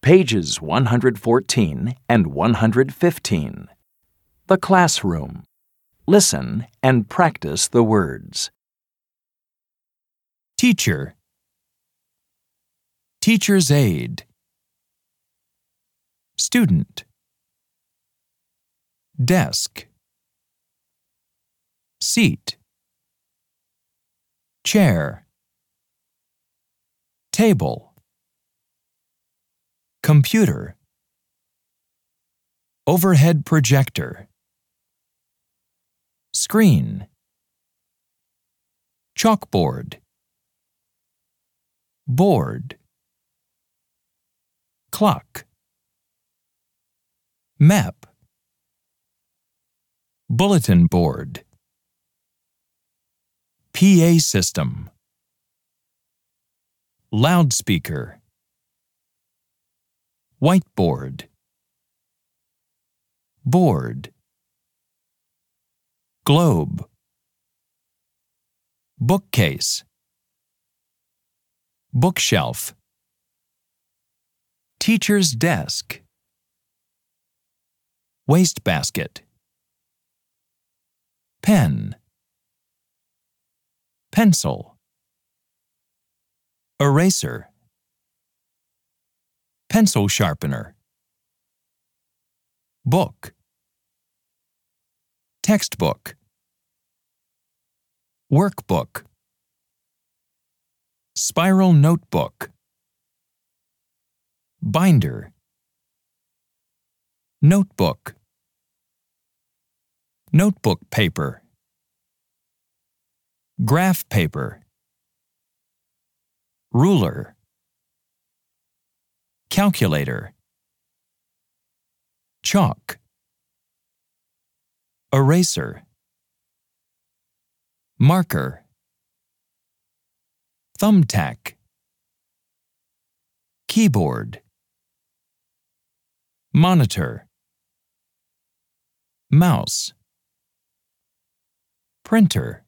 Pages 114 and 115. The classroom. Listen and practice the words. Teacher. Teacher's aide. Student. Desk. Seat. Chair. Table. Computer. Overhead projector. Screen. Chalkboard. Board. Clock. Map. Bulletin board. PA system. Loudspeaker. Whiteboard. Board. Globe. Bookcase. Bookshelf. Teacher's desk. Wastebasket. Pen. Pencil. Eraser. Pencil sharpener. Book. Textbook. Workbook. Spiral notebook. Binder. Notebook. Notebook paper. Graph paper. Ruler. Calculator. Chalk. Eraser. Marker. Thumbtack. Keyboard. Monitor. Mouse. Printer.